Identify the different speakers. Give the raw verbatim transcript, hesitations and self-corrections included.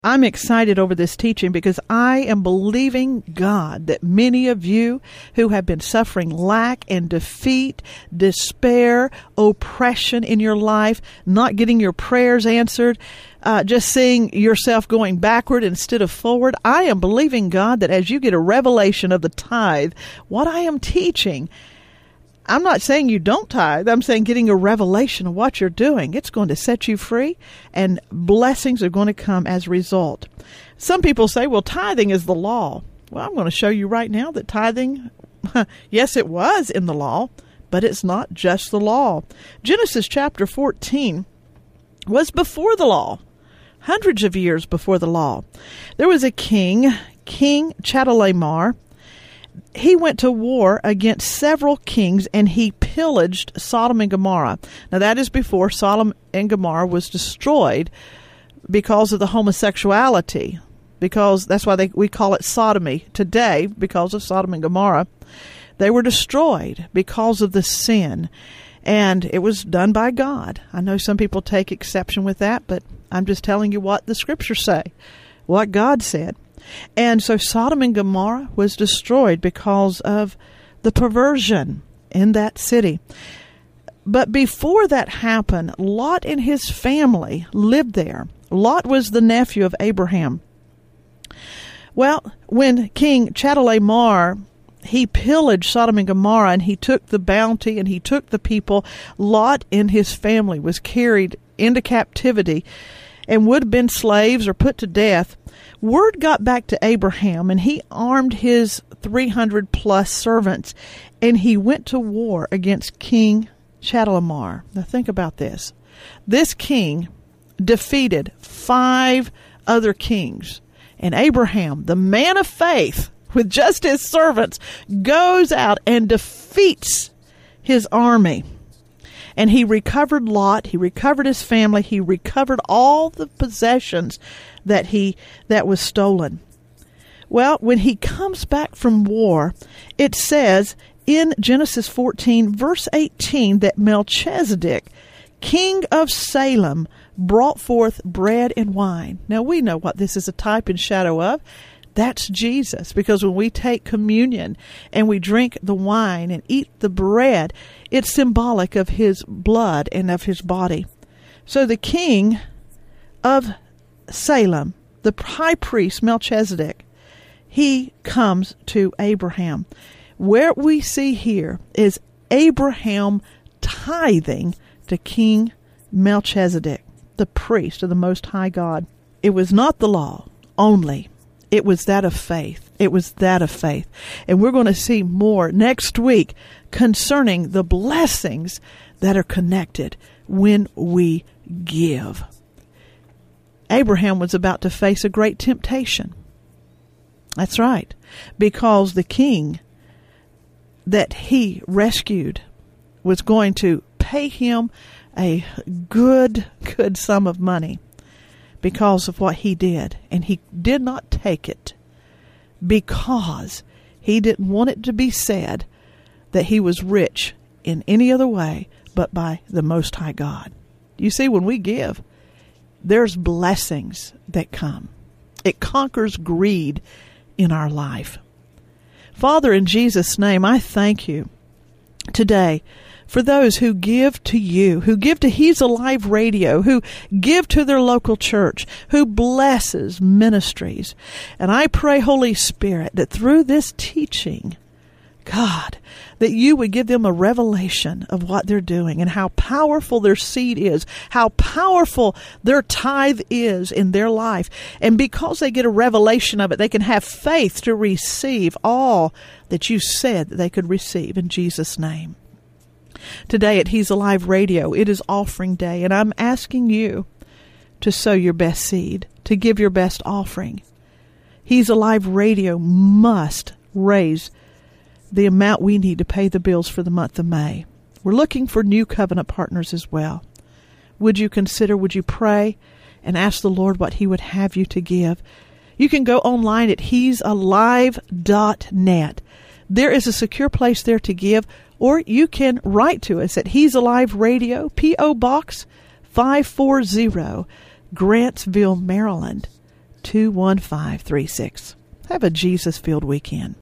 Speaker 1: I'm excited over this teaching because I am believing God that many of you who have been suffering lack and defeat, despair, oppression in your life, not getting your prayers answered, uh, just seeing yourself going backward instead of forward, I am believing God that as you get a revelation of the tithe, what I am teaching, I'm not saying you don't tithe. I'm saying getting a revelation of what you're doing. It's going to set you free, and blessings are going to come as a result. Some people say, well, tithing is the law. Well, I'm going to show you right now that tithing, yes, it was in the law, but it's not just the law. Genesis chapter fourteen was before the law, hundreds of years before the law. There was a king, King Chedorlaomer. He went to war against several kings, and he pillaged Sodom and Gomorrah. Now, that is before Sodom and Gomorrah was destroyed because of the homosexuality, because that's why they, we call it sodomy today, because of Sodom and Gomorrah. They were destroyed because of the sin, and it was done by God. I know some people take exception with that, but I'm just telling you what the scriptures say, what God said. And so Sodom and Gomorrah was destroyed because of the perversion in that city. But before that happened, Lot and his family lived there. Lot was the nephew of Abraham. Well, when King Chedorlaomer, he pillaged Sodom and Gomorrah, and he took the bounty and he took the people, Lot and his family was carried into captivity and would have been slaves or put to death. Word got back to Abraham, and he armed his three hundred plus servants, and he went to war against King Chedorlaomer. Now think about this. This king defeated five other kings, and Abraham, the man of faith, with just his servants, goes out and defeats his army. And he recovered Lot, he recovered his family, he recovered all the possessions that he that was stolen. Well, when he comes back from war, it says in Genesis fourteen, verse eighteen, that Melchizedek, king of Salem, brought forth bread and wine. Now, we know what this is a type and shadow of. That's Jesus, because when we take communion and we drink the wine and eat the bread, it's symbolic of his blood and of his body. So the king of Salem, the high priest Melchizedek, he comes to Abraham. Where we see here is Abraham tithing to King Melchizedek, the priest of the Most High God. It was not the law only. It was that of faith. It was that of faith. And we're going to see more next week concerning the blessings that are connected when we give. Abraham was about to face a great temptation. That's right. Because the king that he rescued was going to pay him a good, good sum of money because of what he did. And he did not take it because he didn't want it to be said that he was rich in any other way but by the Most High God. You see, when we give, there's blessings that come. It conquers greed in our life. Father, in Jesus' name, I thank you today for those who give to you, who give to He's Alive Radio, who give to their local church, who blesses ministries. And I pray, Holy Spirit, that through this teaching, God, that you would give them a revelation of what they're doing and how powerful their seed is, how powerful their tithe is in their life. And because they get a revelation of it, they can have faith to receive all that you said that they could receive in Jesus' name. Today at He's Alive Radio, it is offering day, and I'm asking you to sow your best seed, to give your best offering. He's Alive Radio must raise the amount we need to pay the bills for the month of May. We're looking for new covenant partners as well. Would you consider, would you pray and ask the Lord what He would have you to give? You can go online at he's alive dot net. There is a secure place there to give, or you can write to us at He's Alive Radio, P O. Box five forty, Grantsville, Maryland, two one five three six. Have a Jesus-filled weekend.